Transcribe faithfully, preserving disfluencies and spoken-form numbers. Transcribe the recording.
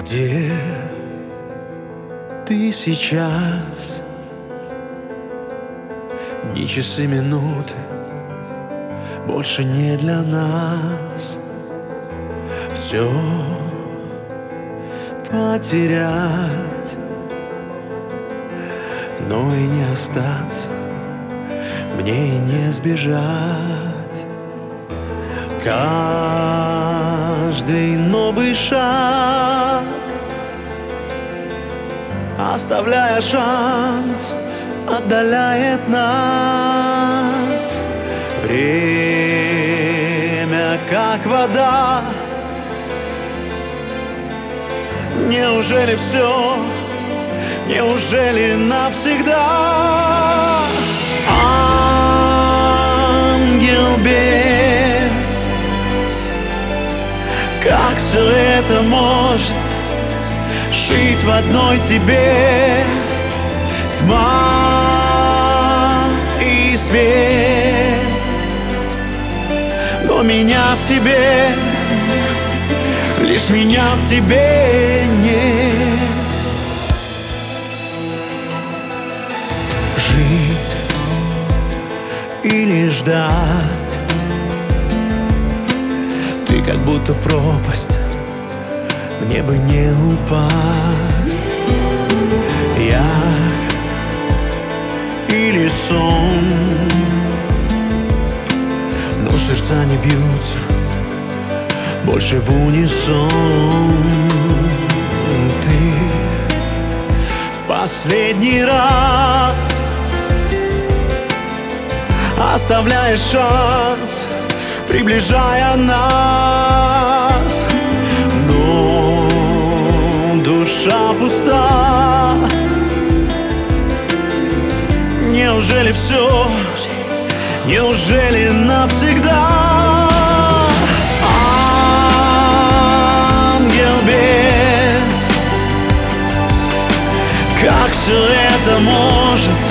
Где ты сейчас? Ни часы, минуты больше не для нас. Все потерять, но и не остаться, мне и не сбежать. Каждый новый шаг, оставляя шанс, отдаляет нас. Время как вода. Неужели все? Неужели навсегда? Ангел без, как все это может жить в одной тебе? Тьма и свет, но меня в тебе, лишь меня в тебе нет. Жить или ждать, ты как будто пропасть, мне бы не упасть. Явь или сон, но сердца не бьются больше в унисон. Ты в последний раз оставляешь шанс, приближая нас, но душа пуста. Неужели все? Неужели навсегда? Ангел без, как все это может